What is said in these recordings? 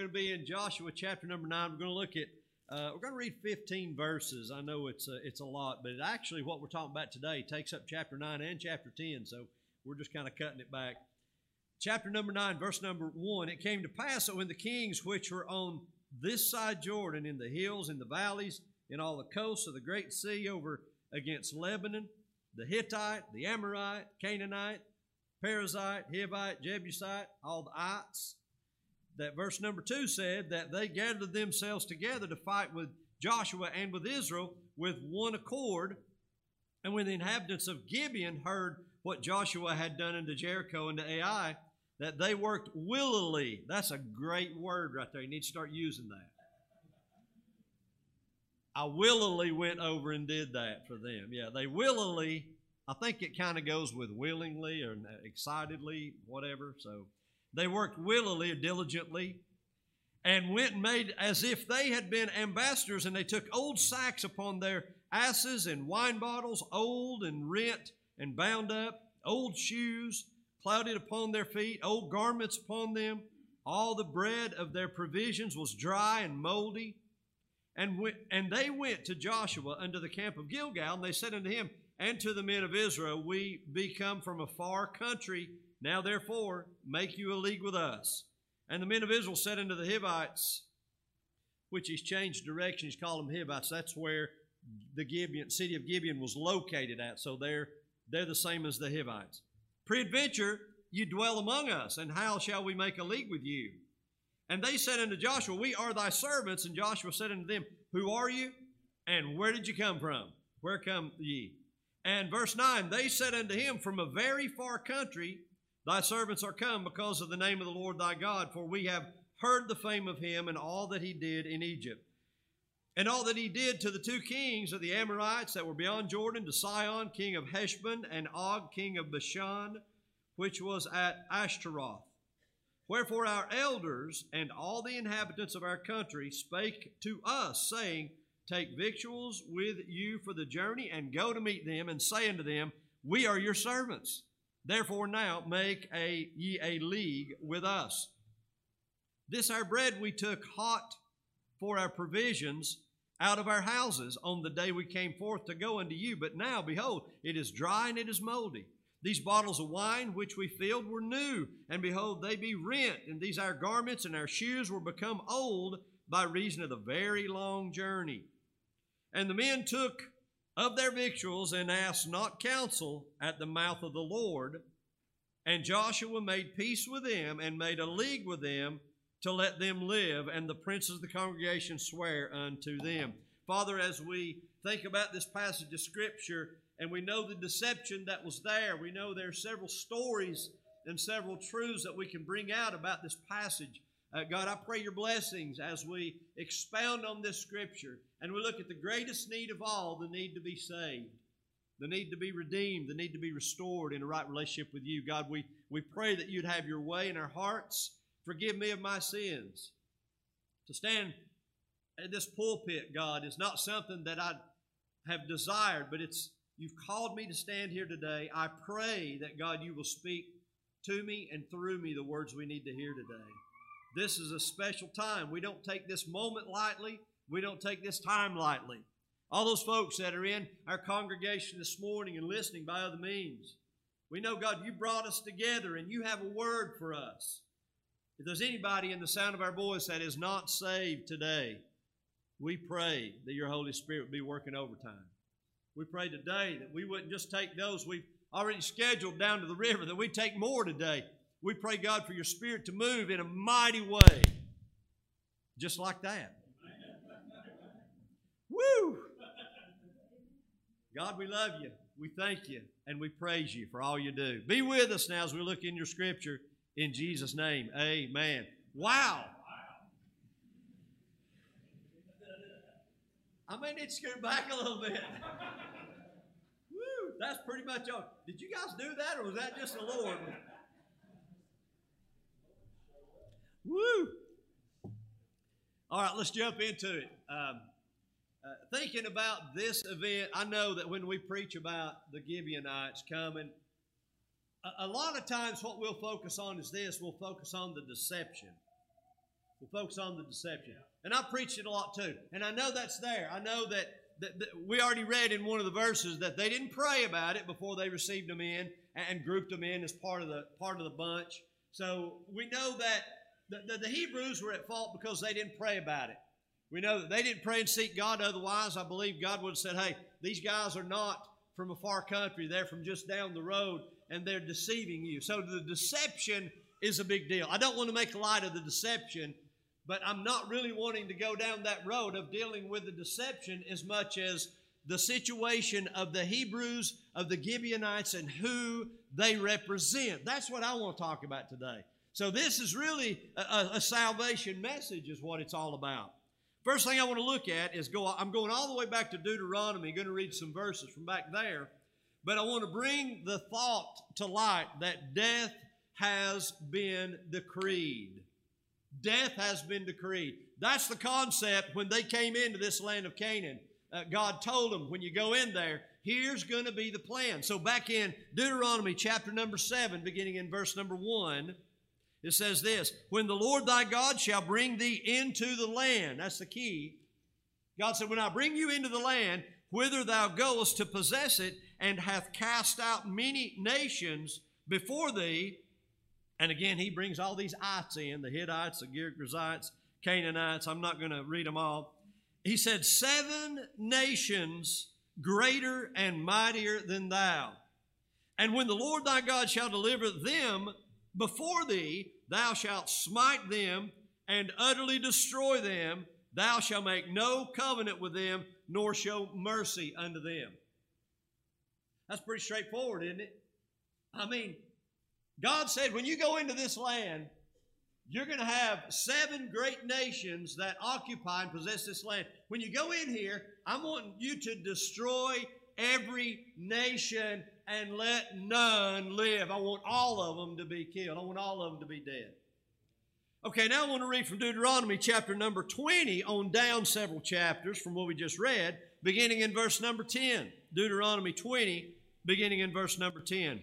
going to be in Joshua chapter number 9. We're going to look at, we're going to read 15 verses. I know it's a lot, but actually what we're talking about today takes up chapter 9 and chapter 10, so we're just kind of cutting it back. Chapter number 9, verse number 1, it came to pass that when the kings which were on this side Jordan, in the hills, in the valleys, in all the coasts of the great sea over against Lebanon, the Hittite, the Amorite, Canaanite, Perizzite, Hivite, Jebusite, all the ites, that verse number 2 said that they gathered themselves together to fight with Joshua and with Israel with one accord. And when the inhabitants of Gibeon heard what Joshua had done unto Jericho and to Ai, that they worked willily. That's a great word right there. You need to start using that. I willily went over and did that for them. Yeah, they willily, I think it kind of goes with willingly or excitedly, whatever. So they worked willily or diligently and went and made as if they had been ambassadors, and they took old sacks upon their asses and wine bottles, old and rent and bound up, old shoes clouded upon their feet, old garments upon them. All the bread of their provisions was dry and moldy. And they went to Joshua unto the camp of Gilgal, and they said unto him and to the men of Israel, We be come from a far country. Now therefore make you a league with us. And the men of Israel said unto the Hivites, which he's changed direction, he's called them Hivites. That's where the city of Gibeon was located at. So they're the same as the Hivites. Peradventure you dwell among us, and how shall we make a league with you? And they said unto Joshua, We are thy servants. And Joshua said unto them, Who are you? And where did you come from? Where come ye? And verse 9, they said unto him, From a very far country thy servants are come because of the name of the Lord thy God, for we have heard the fame of him and all that he did in Egypt. And all that he did to the two kings of the Amorites that were beyond Jordan, to Sihon, king of Heshbon, and Og, king of Bashan, which was at Ashtaroth. Wherefore our elders and all the inhabitants of our country spake to us, saying, Take victuals with you for the journey, and go to meet them, and say unto them, We are your servants. Therefore now make ye a league with us. This our bread we took hot for our provisions out of our houses on the day we came forth to go unto you. But now, behold, it is dry and it is moldy. These bottles of wine which we filled were new, and behold, they be rent. And these our garments and our shoes were become old by reason of the very long journey. And the men took of their victuals and asked not counsel at the mouth of the Lord. And Joshua made peace with them and made a league with them to let them live, and the princes of the congregation swear unto them. Father, as we think about this passage of Scripture, and we know the deception that was there, we know there are several stories and several truths that we can bring out about this passage. God, I pray your blessings as we expound on this Scripture, and we look at the greatest need of all, the need to be saved, the need to be redeemed, the need to be restored in a right relationship with you. God, we pray that you'd have your way in our hearts. Forgive me of my sins. To stand at this pulpit, God, is not something that I have desired, but you've called me to stand here today. I pray that, God, you will speak to me and through me the words we need to hear today. This is a special time. We don't take this moment lightly. We don't take this time lightly. All those folks that are in our congregation this morning and listening by other means, we know, God, you brought us together and you have a word for us. If there's anybody in the sound of our voice that is not saved today, we pray that your Holy Spirit would be working overtime. We pray today that we wouldn't just take those we've already scheduled down to the river, that we'd take more today. We pray, God, for your Spirit to move in a mighty way. Just like that. Woo! God, we love you. We thank you. And we praise you for all you do. Be with us now as we look in your Scripture. In Jesus' name, amen. Wow. I may need to scoot back a little bit. Woo, that's pretty much all. Did you guys do that, or was that just the Lord? Woo. All right, let's jump into it. Thinking about this event, I know that when we preach about the Gibeonites coming, a lot of times what we'll focus on is this. We'll focus on the deception. We'll focus on the deception. And I preached it a lot too. And I know that's there. I know that we already read in one of the verses that they didn't pray about it before they received them in and grouped them in as part of the bunch. So we know that the Hebrews were at fault because they didn't pray about it. We know that they didn't pray and seek God. Otherwise, I believe God would have said, hey, these guys are not from a far country. They're from just down the road, and they're deceiving you. So the deception is a big deal. I don't want to make light of the deception, but I'm not really wanting to go down that road of dealing with the deception as much as the situation of the Hebrews, of the Gibeonites, and who they represent. That's what I want to talk about today. So this is really a salvation message is what it's all about. First thing I want to look at is I'm going all the way back to Deuteronomy. I'm going to read some verses from back there. But I want to bring the thought to light that death has been decreed. Death has been decreed. That's the concept when they came into this land of Canaan. God told them, when you go in there, here's going to be the plan. So back in Deuteronomy chapter number 7, beginning in verse number 1, it says this, when the Lord thy God shall bring thee into the land, that's the key. God said, when I bring you into the land, whither thou goest to possess it, and hath cast out many nations before thee. And again, he brings all these ites in, the Hittites, the Girgazites, Canaanites. I'm not going to read them all. He said, 7 nations greater and mightier than thou. And when the Lord thy God shall deliver them before thee, thou shalt smite them and utterly destroy them. Thou shalt make no covenant with them, nor show mercy unto them. That's pretty straightforward, isn't it? I mean, God said, when you go into this land, you're going to have 7 great nations that occupy and possess this land. When you go in here, I'm wanting you to destroy every nation and let none live. I want all of them to be killed. I want all of them to be dead. Okay, now I want to read from Deuteronomy chapter number 20 on down several chapters from what we just read, beginning in verse number 10. Deuteronomy 20, beginning in verse number 10.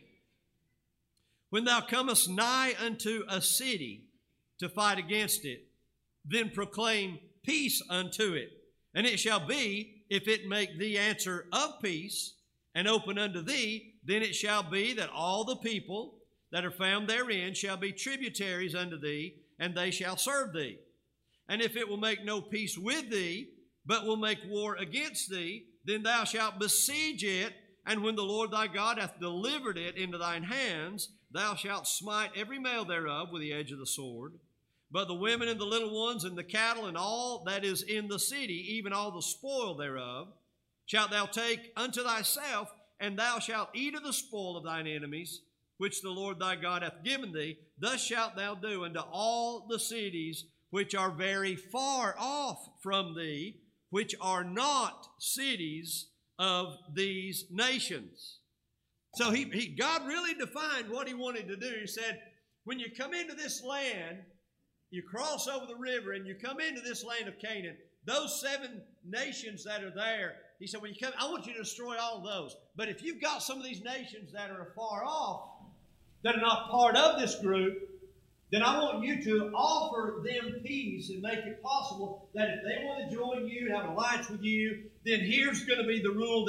When thou comest nigh unto a city to fight against it, then proclaim peace unto it. And it shall be, if it make thee answer of peace, and open unto thee, then it shall be that all the people that are found therein shall be tributaries unto thee, and they shall serve thee. And if it will make no peace with thee, but will make war against thee, then thou shalt besiege it, and when the Lord thy God hath delivered it into thine hands, thou shalt smite every male thereof with the edge of the sword. But the women and the little ones and the cattle and all that is in the city, even all the spoil thereof, shalt thou take unto thyself, and thou shalt eat of the spoil of thine enemies, which the Lord thy God hath given thee. Thus shalt thou do unto all the cities which are very far off from thee, which are not cities of these nations. So God really defined what he wanted to do. He said, when you come into this land, you cross over the river and you come into this land of Canaan, those 7 nations that are there, he said, when you come, I want you to destroy all of those. But if you've got some of these nations that are far off, that are not part of this group, then I want you to offer them peace and make it possible that if they want to join you, have an alliance with you, then here's going to be the rule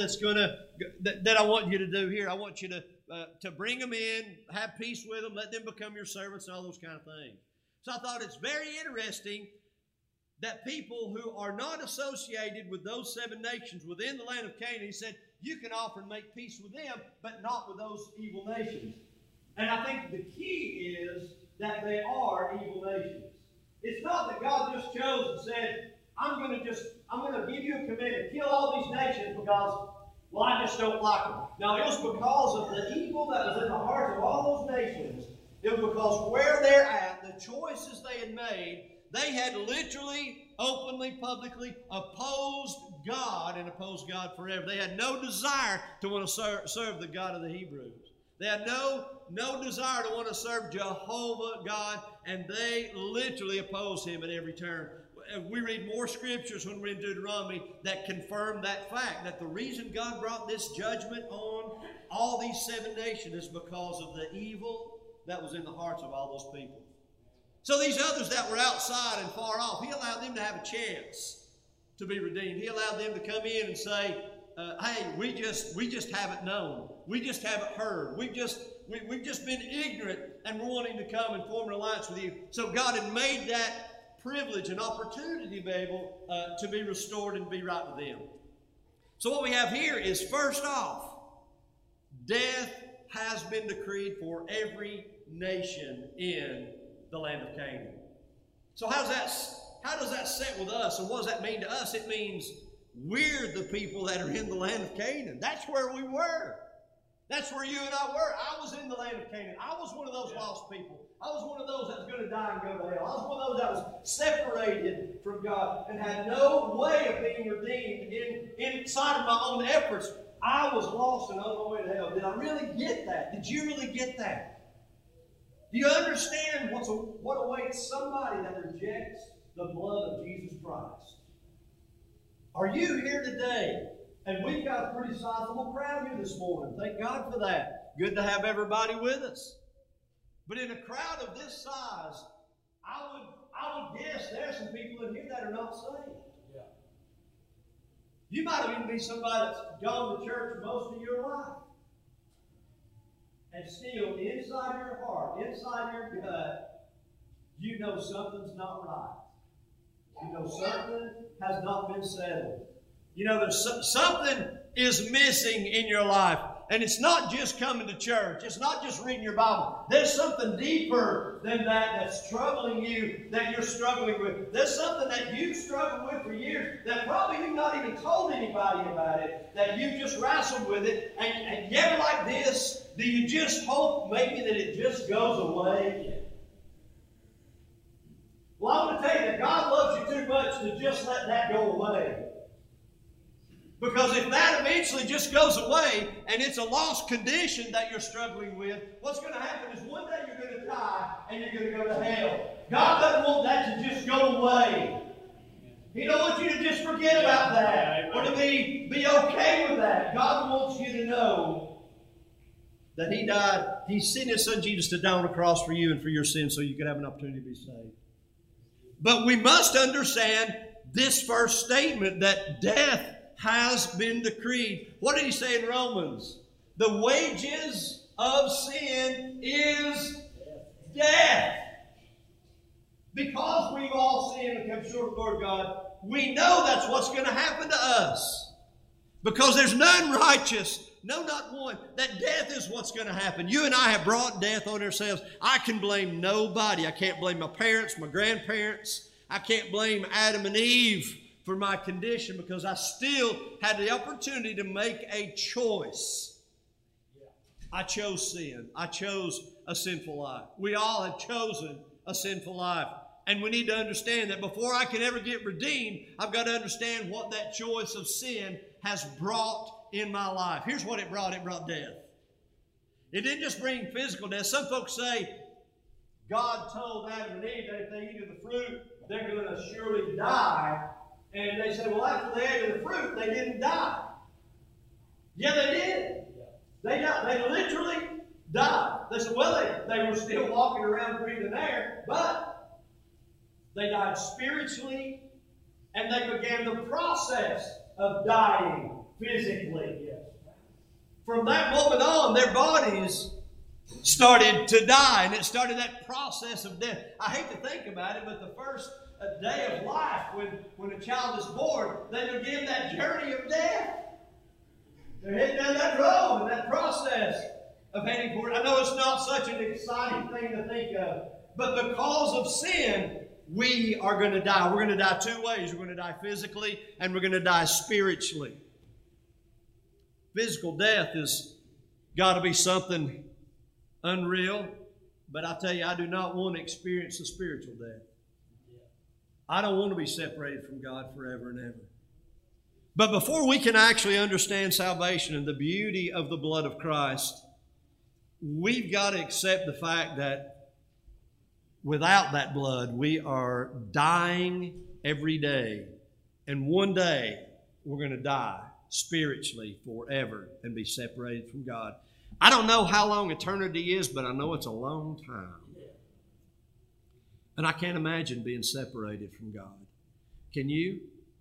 that I want you to do here. I want you to bring them in, have peace with them, let them become your servants, and all those kind of things. So I thought it's very interesting that people who are not associated with those 7 nations within the land of Canaan, he said, you can offer and make peace with them, but not with those evil nations. And I think the key is that they are evil nations. It's not that God just chose and said, I'm going to give you a command to kill all these nations because, well, I just don't like them. Now, it was because of the evil that was in the hearts of all those nations. It was because where they're at, the choices they had made, they had literally, openly, publicly opposed God and opposed God forever. They had no desire to want to serve the God of the Hebrews. They had no desire to want to serve Jehovah God, and they literally opposed him at every turn. We read more scriptures when we're in Deuteronomy that confirm that fact, that the reason God brought this judgment on all these 7 nations is because of the evil that was in the hearts of all those people. So these others that were outside and far off, He allowed them to have a chance to be redeemed. He allowed them to come in and say, hey, we just haven't known. We just haven't heard. We've just been ignorant, and we're wanting to come and form an alliance with you. So God had made that privilege and opportunity to be able to be restored and be right with them. So what we have here is, first off, death has been decreed for every nation in the land of Canaan. So how does that sit with us, and what does that mean to us? It means we're the people that are in the land of Canaan. That's where we were. That's where you and I were. I was in the land of Canaan. I was one of those lost people. I was one of those that was going to die and go to hell. I was one of those that was separated from God and had no way of being redeemed inside of my own efforts. I was lost and on my way to hell. Did I really get that? Did you really get that? Do you understand what awaits somebody that rejects the blood of Jesus Christ? Are you here today? And we've got a pretty sizable crowd here this morning. Thank God for that. Good to have everybody with us. But in a crowd of this size, I would guess there's some people in here that are not saved. Yeah. You might even be somebody that's gone to church most of your life. And still, inside your heart, inside your gut, you know something's not right. You know something has not been settled. You know there's something is missing in your life. And it's not just coming to church. It's not just reading your Bible. There's something deeper than that that's troubling you, that you're struggling with. There's something that you've struggled with for years that probably you've not even told anybody about it, that you've just wrestled with it. And you ever like this, do you just hope maybe that it just goes away? Well, I want to tell you that God loves you too much to just let that go away. Because if that eventually just goes away and it's a lost condition that you're struggling with, what's going to happen is one day you're going to die and you're going to go to hell. God doesn't want that to just go away. He don't want you to just forget about that or to be okay with that. God wants you to know that He died. He sent His Son Jesus to die on the cross for you and for your sins so you could have an opportunity to be saved. But we must understand this first statement that death has been decreed. What did He say in Romans? The wages of sin is death. Because we've all sinned and come short of the glory of God, we know that's what's going to happen to us. Because there's none righteous, no, not one, that death is what's going to happen. You and I have brought death on ourselves. I can blame nobody. I can't blame my parents, my grandparents. I can't blame Adam and Eve for my condition because I still had the opportunity to make a choice. I chose sin. I chose a sinful life. We all have chosen a sinful life. And we need to understand that before I can ever get redeemed, I've got to understand what that choice of sin has brought in my life. Here's what it brought. It brought death. It didn't just bring physical death. Some folks say God told Adam and Eve that if they eat of the fruit, they're going to surely die. And they say, well, after they ate of the fruit, they didn't die. Yeah, they did. They died. They literally died. They said, well, they were still walking around breathing air, but they died spiritually, and they began the process of dying physically. From that moment on, their bodies started to die, and it started that process of death. I hate to think about it, but the first day of life, when a child is born, they begin that journey of death. They're heading down that road and that process of heading for it. I know it's not such an exciting thing to think of, but because of sin, we are going to die. We're going to die two ways. We're going to die physically, and we're going to die spiritually. Physical death has got to be something unreal, but I tell you, I do not want to experience the spiritual death. I don't want to be separated from God forever and ever. But before we can actually understand salvation and the beauty of the blood of Christ, we've got to accept the fact that without that blood, we are dying every day. And one day, we're going to die spiritually forever and be separated from God. I don't know how long eternity is, but I know it's a long time. And I can't imagine being separated from God. Can you?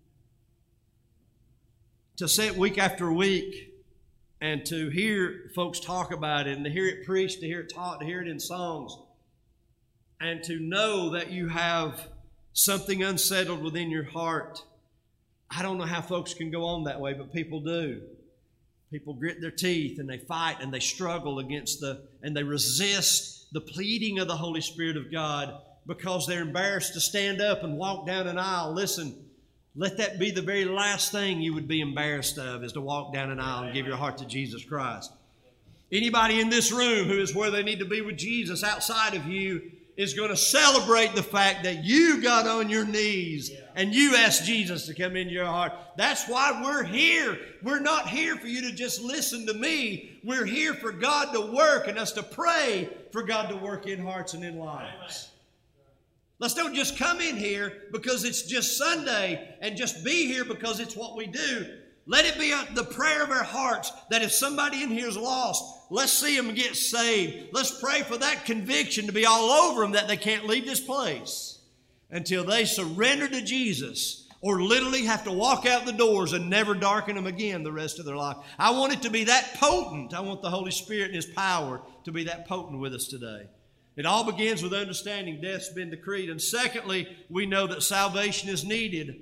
To sit week after week and to hear folks talk about it and to hear it preached, to hear it taught, to hear it in songs, and to know that you have something unsettled within your heart. I don't know how folks can go on that way, but people do. People grit their teeth and they fight and they struggle and they resist the pleading of the Holy Spirit of God because they're embarrassed to stand up and walk down an aisle. Listen, let that be the very last thing you would be embarrassed of, is to walk down an aisle and give your heart to Jesus Christ. Anybody in this room who is where they need to be with Jesus outside of you is going to celebrate the fact that you got on your knees and you asked Jesus to come into your heart. That's why we're here. We're not here for you to just listen to me. We're here for God to work and us to pray for God to work in hearts and in lives. Let's don't just come in here because it's just Sunday and just be here because it's what we do. Let it be the prayer of our hearts that if somebody in here is lost, let's see them get saved. Let's pray for that conviction to be all over them that they can't leave this place until they surrender to Jesus or literally have to walk out the doors and never darken them again the rest of their life. I want it to be that potent. I want the Holy Spirit and His power to be that potent with us today. It all begins with understanding death's been decreed. And secondly, we know that salvation is needed.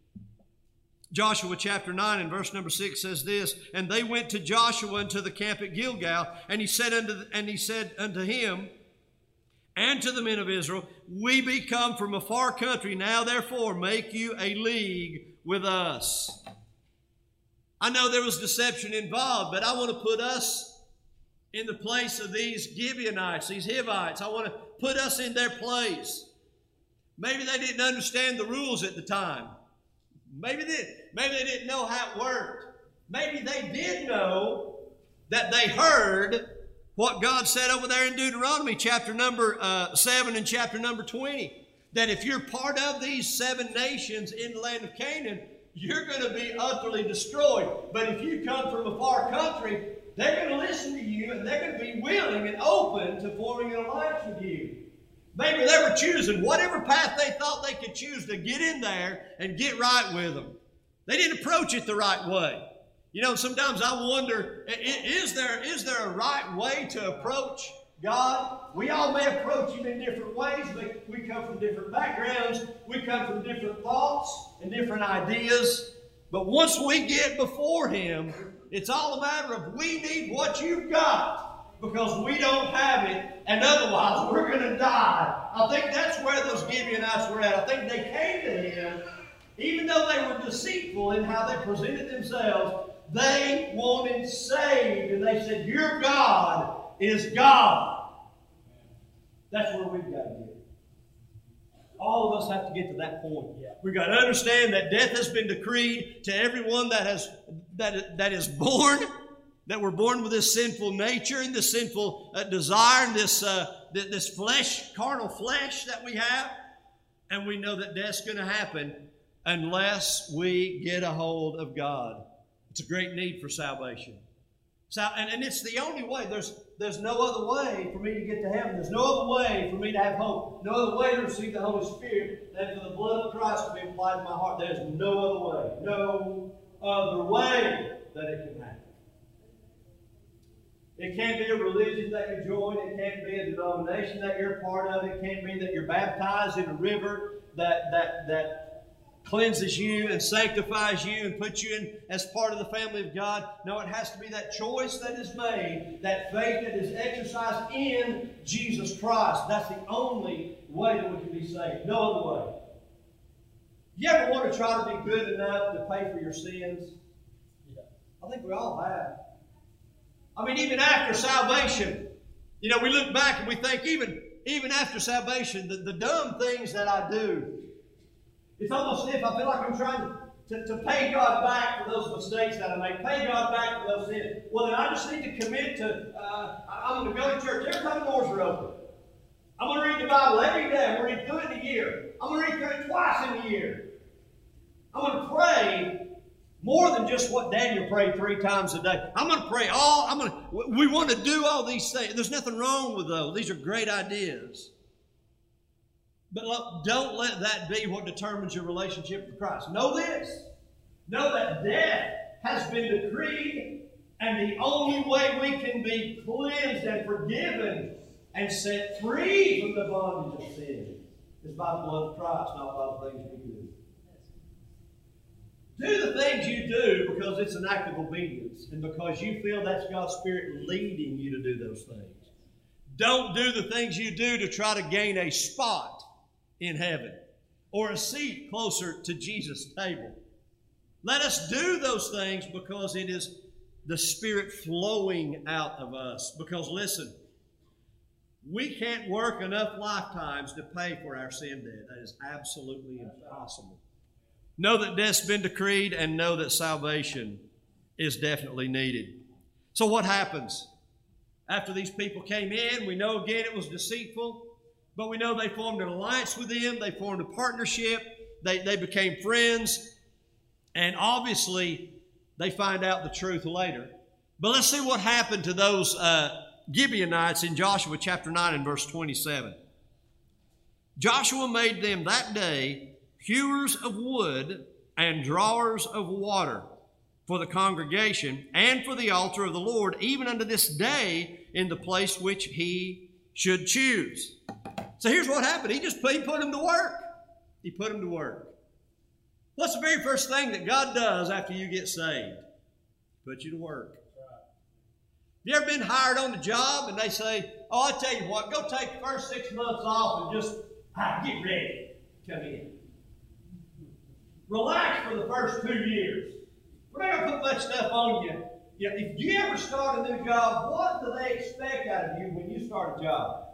Joshua chapter 9 and verse number 6 says this, "And they went to Joshua into the camp at Gilgal, and he said unto him and to the men of Israel, We be come from a far country, now therefore make you a league with us." I know there was deception involved, but I want to put us in the place of these Gibeonites, these Hivites. I want to put us in their place. Maybe they didn't understand the rules at the time. Maybe they didn't know how it worked. Maybe they did know that they heard what God said over there in Deuteronomy chapter number 7 and chapter number 20. That if you're part of these 7 nations in the land of Canaan, you're going to be utterly destroyed. But if you come from a far country, they're going to listen to you and they're going to be willing and open to forming an alliance with you. Maybe they were choosing whatever path they thought they could choose to get in there and get right with them. They didn't approach it the right way. You know, sometimes I wonder, is there a right way to approach God? We all may approach Him in different ways, but we come from different backgrounds. We come from different thoughts and different ideas. But once we get before Him, it's all a matter of we need what you've got because we don't have it, and otherwise we're going to die. I think that's where those Gibeonites were at. I think they came to Him, even though they were deceitful in how they presented themselves, they wanted saved, and they said, your God is God. That's where we've got to get. All of us have to get to that point. We've got to understand that death has been decreed to everyone that is born, that we're born with this sinful nature and this sinful desire and this flesh, carnal flesh that we have. And we know that death's going to happen unless we get a hold of God. It's a great need for salvation. And it's the only way. There's no other way for me to get to heaven. There's no other way for me to have hope. No other way to receive the Holy Spirit than for the blood of Christ to be applied to my heart. There's no other way. No other way that it can happen. It can't be a religion that you join. It can't be a denomination that you're a part of. It can't be that you're baptized in a river that cleanses you and sanctifies you and puts you in as part of the family of God. No, it has to be that choice that is made, that faith that is exercised in Jesus Christ. That's the only way that we can be saved. No other way. You ever want to try to be good enough to pay for your sins? I think we all have. I mean, even after salvation, you know, we look back and we think even after salvation, the dumb things that I do, it's almost as if I feel like I'm trying to pay God back for those mistakes that I make, pay God back for those sins. Well, then I just need to commit to, I'm going to go to church every time the doors are open. I'm going to read the Bible every day. I'm going to read through it in a year. I'm going to read through it twice in a year. I'm going to pray more than just what Daniel prayed 3 times a day. I'm going to pray we want to do all these things. There's nothing wrong with those. These are great ideas. But look, don't let that be what determines your relationship with Christ. Know this. Know that death has been decreed, and the only way we can be cleansed and forgiven and set free from the bondage of sin is by the blood of Christ, not by the things we do. Do the things you do because it's an act of obedience and because you feel that's God's Spirit leading you to do those things. Don't do the things you do to try to gain a spot in heaven or a seat closer to Jesus' table. Let us do those things because it is the Spirit flowing out of us. Because listen, we can't work enough lifetimes to pay for our sin debt. That is absolutely impossible. Know that death's been decreed and know that salvation is definitely needed. So what happens? After these people came in, we know again it was deceitful, but we know they formed an alliance with them. They formed a partnership. They became friends. And obviously, they find out the truth later. But let's see what happened to those Gibeonites in Joshua chapter 9 and verse 27. Joshua made them that day hewers of wood and drawers of water for the congregation and for the altar of the Lord, even unto this day in the place which he should choose. So here's what happened. He put them to work. He put them to work. What's the very first thing that God does after you get saved? Put you to work. You ever been hired on the job and they say, oh, I tell you what, go take the first 6 months off and just get ready. Come in. Relax for the first 2 years. We're not going to put much stuff on you. If you ever start a new job, what do they expect out of you when you start a job?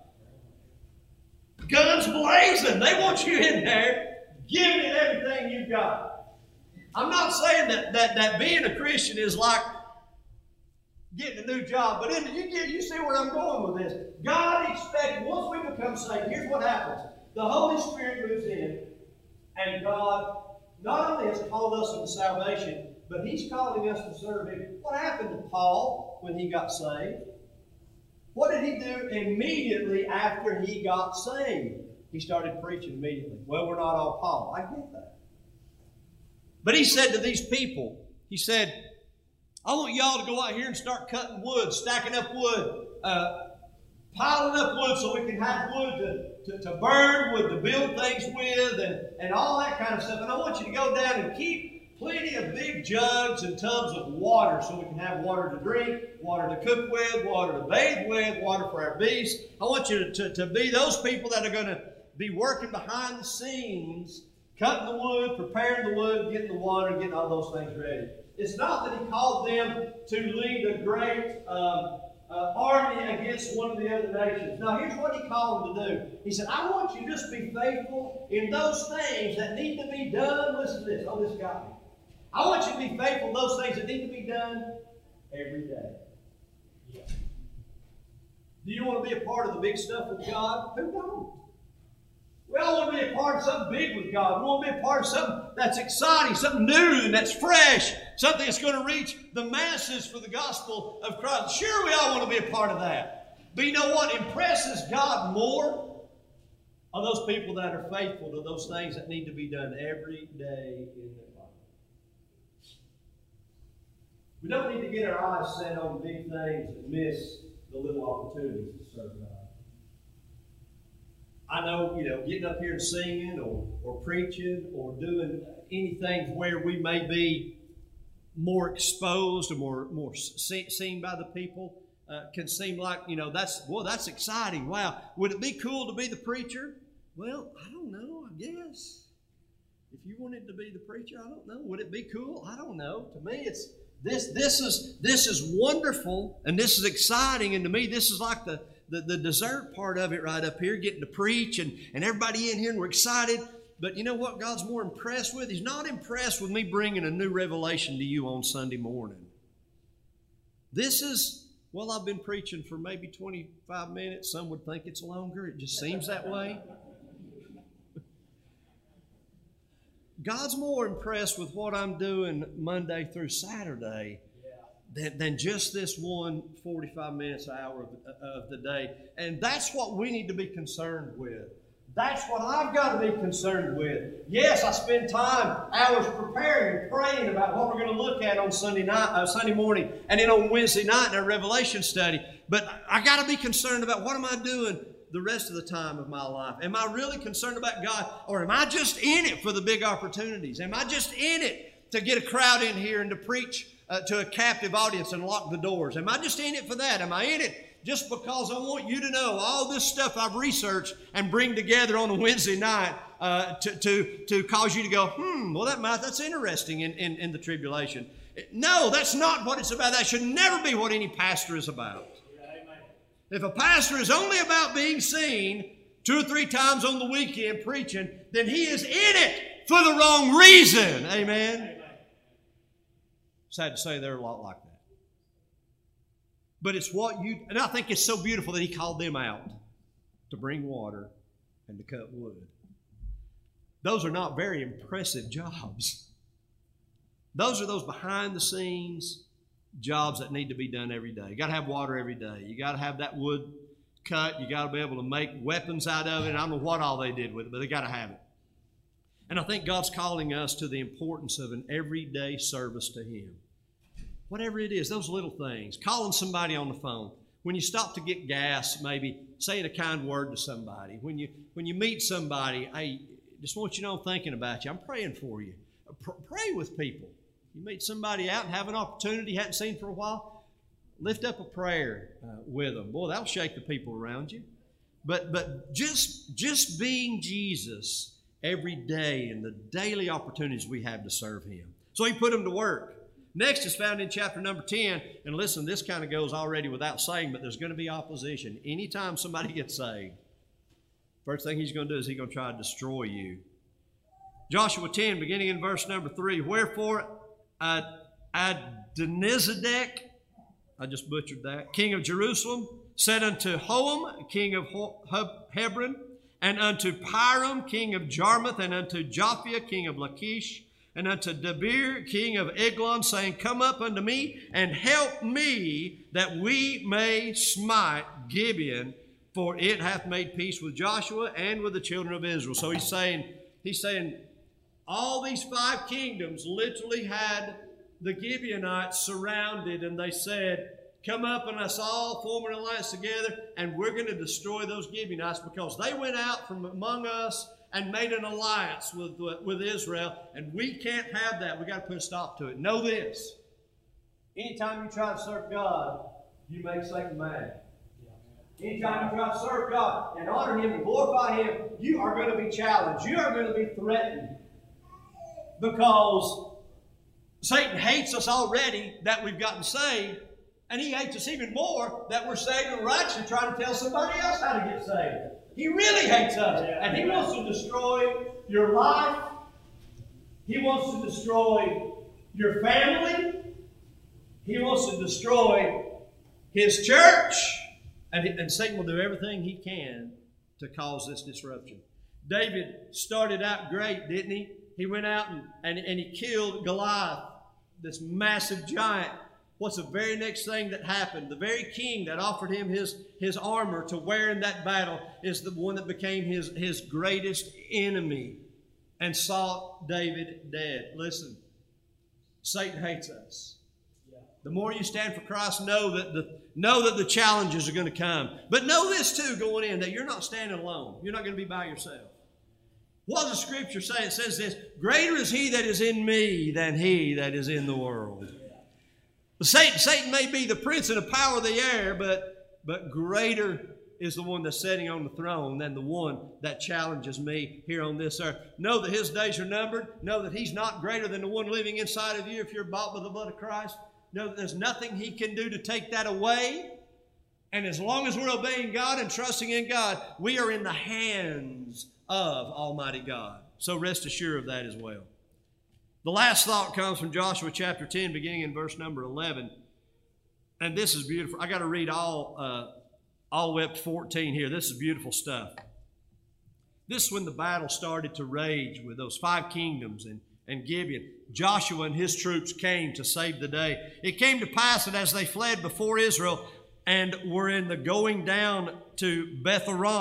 Guns blazing. They want you in there giving it everything you've got. I'm not saying that being a Christian is like getting a new job, but you see where I'm going with this. God expects, once we become saved, here's what happens. The Holy Spirit moves in, and God not only has called us into salvation, but He's calling us to serve Him. What happened to Paul when he got saved? What did he do immediately after he got saved? He started preaching immediately. Well, we're not all Paul. I get that. But he said to these people, he said, I want y'all to go out here and start cutting wood, stacking up wood, piling up wood so we can have wood to burn, wood to build things with, and all that kind of stuff. And I want you to go down and keep plenty of big jugs and tubs of water so we can have water to drink, water to cook with, water to bathe with, water for our beasts. I want you to be those people that are going to be working behind the scenes, cutting the wood, preparing the wood, getting the water, getting all those things ready. It's not that He called them to lead a great army against one of the other nations. No, here's what He called them to do. He said, I want you to just be faithful in those things that need to be done. Listen to this. Oh, this got me. I want you to be faithful in those things that need to be done every day. Yeah. Do you want to be a part of the big stuff with God? Who don't? We all want to be a part of something big with God. We want to be a part of something that's exciting, something new and that's fresh, something that's going to reach the masses for the gospel of Christ. Sure, we all want to be a part of that. But you know what impresses God more? Are those people that are faithful to those things that need to be done every day in their life. We don't need to get our eyes set on big things and miss the little opportunities to serve God. I know, getting up here and singing or preaching or doing anything where we may be more exposed or more seen by the people can seem like, that's exciting. Wow. Would it be cool to be the preacher? Well, I don't know, I guess. If you wanted to be the preacher, I don't know. Would it be cool? I don't know. To me, it's this is wonderful and this is exciting, and to me this is like the dessert part of it right up here, getting to preach and everybody in here, and we're excited. But you know what God's more impressed with? He's not impressed with me bringing a new revelation to you on Sunday morning. This is, I've been preaching for maybe 25 minutes. Some would think it's longer. It just seems that way. God's more impressed with what I'm doing Monday through Saturday than just this 45 minutes, hour of the day. And that's what we need to be concerned with. That's what I've got to be concerned with. Yes, I spend hours preparing and praying about what we're going to look at on Sunday morning, and then on Wednesday night in our Revelation study. But I got to be concerned about what am I doing the rest of the time of my life. Am I really concerned about God, or am I just in it for the big opportunities? Am I just in it to get a crowd in here and to preach to a captive audience and lock the doors? Am I just in it for that? Am I in it just because I want you to know all this stuff I've researched and bring together on a Wednesday night to cause you to go, well, that's interesting in the tribulation? No, that's not what it's about. That should never be what any pastor is about. If a pastor is only about being seen 2 or 3 times on the weekend preaching, then he is in it for the wrong reason. Amen? Sad to say they're a lot like that. But it's and I think it's so beautiful that he called them out to bring water and to cut wood. Those are not very impressive jobs. Those are those behind the scenes jobs that need to be done every day. You got to have water every day. You got to have that wood cut. You got to be able to make weapons out of it. I don't know what all they did with it, but they got to have it. And I think God's calling us to the importance of an everyday service to Him. Whatever it is, those little things. Calling somebody on the phone. When you stop to get gas, maybe saying a kind word to somebody. When you meet somebody, hey, just want you to know I'm thinking about you. I'm praying for you. Pray with people. You meet somebody out and have an opportunity you hadn't seen for a while, lift up a prayer with them. Boy, that'll shake the people around you. But just being Jesus every day and the daily opportunities we have to serve Him. So He put them to work. Next is found in chapter number 10. And listen, this kind of goes already without saying, but there's going to be opposition. Anytime somebody gets saved, first thing he's going to do is he's going to try to destroy you. Joshua 10, beginning in verse number 3. Wherefore Adonizedek, I just butchered that, king of Jerusalem, said unto Hoam, king of Hebron, and unto Piram, king of Jarmuth, and unto Japhia, king of Lachish, and unto Debir, king of Eglon, saying, Come up unto me, and help me, that we may smite Gibeon, for it hath made peace with Joshua and with the children of Israel. So he's saying, all these 5 kingdoms literally had the Gibeonites surrounded, and they said, Come up and us all form an alliance together, and we're going to destroy those Gibeonites because they went out from among us and made an alliance with Israel, and we can't have that. We've got to put a stop to it. Know this. Anytime you try to serve God, you make Satan mad. Anytime you try to serve God and honor Him and glorify Him, you are going to be challenged. You are going to be threatened. Because Satan hates us already that we've gotten saved, and he hates us even more that we're saved and we're actually trying to tell somebody else how to get saved. He really hates us, and he wants to destroy your life. He wants to destroy your family. He wants to destroy his church, and Satan will do everything he can to cause this disruption. David started out great, didn't he? He went out and he killed Goliath, this massive giant. What's the very next thing that happened? The very king that offered him his armor to wear in that battle is the one that became his greatest enemy and sought David dead. Listen, Satan hates us. The more you stand for Christ, know that the challenges are going to come. But know this too, going in, that you're not standing alone. You're not going to be by yourself. What does the Scripture say? It says this, Greater is He that is in me than he that is in the world. Satan may be the prince and the power of the air, but greater is the one that's sitting on the throne than the one that challenges me here on this earth. Know that his days are numbered. Know that he's not greater than the one living inside of you if you're bought by the blood of Christ. Know that there's nothing he can do to take that away. And as long as we're obeying God and trusting in God, we are in the hands of Almighty God. So rest assured of that as well. The last thought comes from Joshua chapter 10, beginning in verse number 11. And this is beautiful. I got to read all the way up to 14 here. This is beautiful stuff. This is when the battle started to rage with those 5 kingdoms and Gibeon. Joshua and his troops came to save the day. It came to pass that as they fled before Israel and were in the going down to Beth-horon,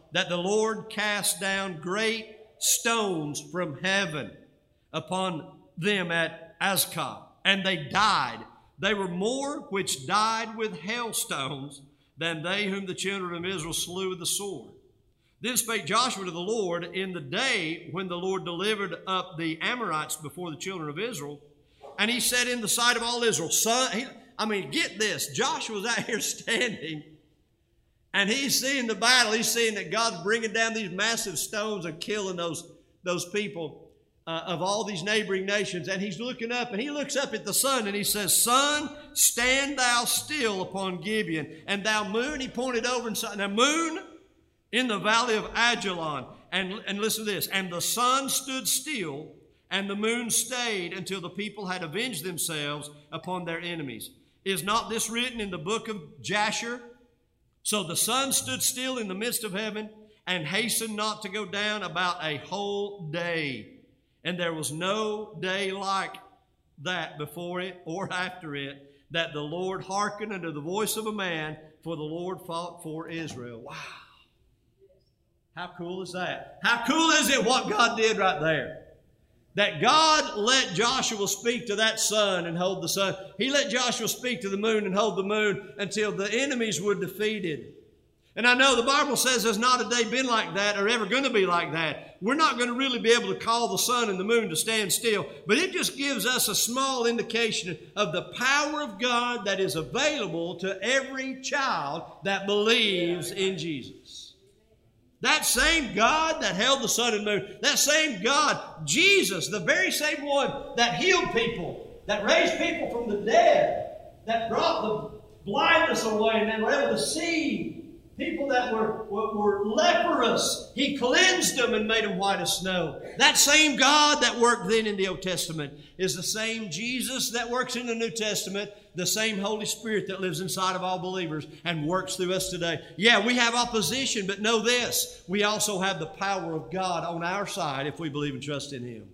that the Lord cast down great stones from heaven upon them at Azekah, and they died. They were more which died with hailstones than they whom the children of Israel slew with the sword. Then spake Joshua to the Lord in the day when the Lord delivered up the Amorites before the children of Israel. And he said in the sight of all Israel, get this, Joshua's out here standing, and he's seeing the battle. He's seeing that God's bringing down these massive stones and killing those people of all these neighboring nations. And he's looking up, and he looks up at the sun, and he says, Sun, stand thou still upon Gibeon. And thou moon, he pointed over and saw, now moon, in the valley of Ajalon. And listen to this. And the sun stood still, and the moon stayed until the people had avenged themselves upon their enemies. Is not this written in the book of Jasher? So the sun stood still in the midst of heaven and hastened not to go down about a whole day. And there was no day like that before it or after it, that the Lord hearkened unto the voice of a man, for the Lord fought for Israel. Wow. How cool is that? How cool is it what God did right there? That God let Joshua speak to that sun and hold the sun. He let Joshua speak to the moon and hold the moon until the enemies were defeated. And I know the Bible says there's not a day been like that or ever going to be like that. We're not going to really be able to call the sun and the moon to stand still, but it just gives us a small indication of the power of God that is available to every child that believes in Jesus. That same God that held the sun and moon, that same God, Jesus, the very same one that healed people, that raised people from the dead, that brought the blindness away and they were able to see. People that were leprous, He cleansed them and made them white as snow. That same God that worked then in the Old Testament is the same Jesus that works in the New Testament, the same Holy Spirit that lives inside of all believers and works through us today. Yeah, we have opposition, but know this, we also have the power of God on our side if we believe and trust in Him.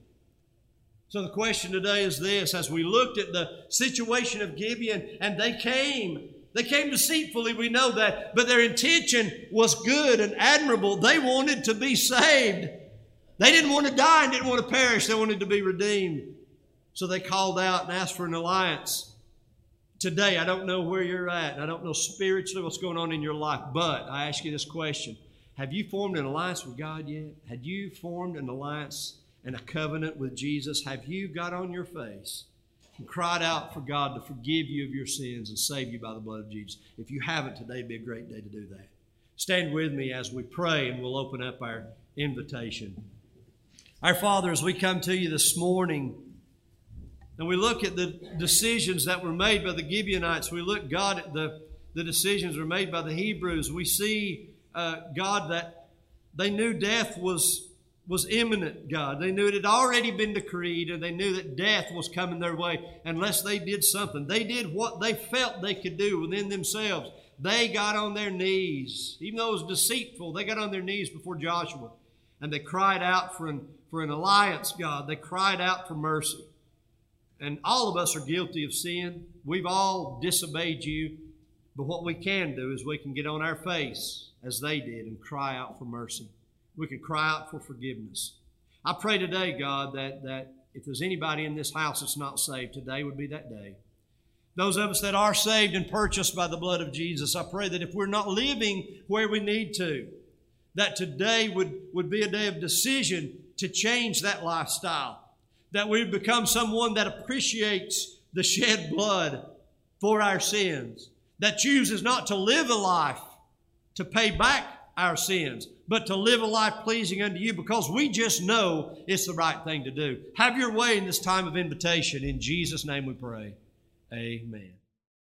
So the question today is this, as we looked at the situation of Gibeon, and they came deceitfully, we know that, but their intention was good and admirable. They wanted to be saved. They didn't want to die and didn't want to perish. They wanted to be redeemed. So they called out and asked for an alliance. Today, I don't know where you're at. I don't know spiritually what's going on in your life, but I ask you this question. Have you formed an alliance with God yet? Have you formed an alliance and a covenant with Jesus? Have you got on your face and cried out for God to forgive you of your sins and save you by the blood of Jesus? If you haven't, today would be a great day to do that. Stand with me as we pray, and we'll open up our invitation. Our Father, as we come to you this morning, and we look at the decisions that were made by the Gibeonites, we look, God, at the decisions were made by the Hebrews. We see, God, that they knew death was imminent, God. They knew it had already been decreed, and they knew that death was coming their way unless they did something. They did what they felt they could do within themselves. They got on their knees. Even though it was deceitful, they got on their knees before Joshua, and they cried out for an alliance, God. They cried out for mercy. And all of us are guilty of sin. We've all disobeyed you, but what we can do is we can get on our face as they did and cry out for mercy. We can cry out for forgiveness. I pray today, God, that if there's anybody in this house that's not saved, today would be that day. Those of us that are saved and purchased by the blood of Jesus, I pray that if we're not living where we need to, that today would be a day of decision to change that lifestyle, that we become someone that appreciates the shed blood for our sins, that chooses not to live a life to pay back our sins, but to live a life pleasing unto you because we just know it's the right thing to do. Have your way in this time of invitation. In Jesus' name we pray. Amen.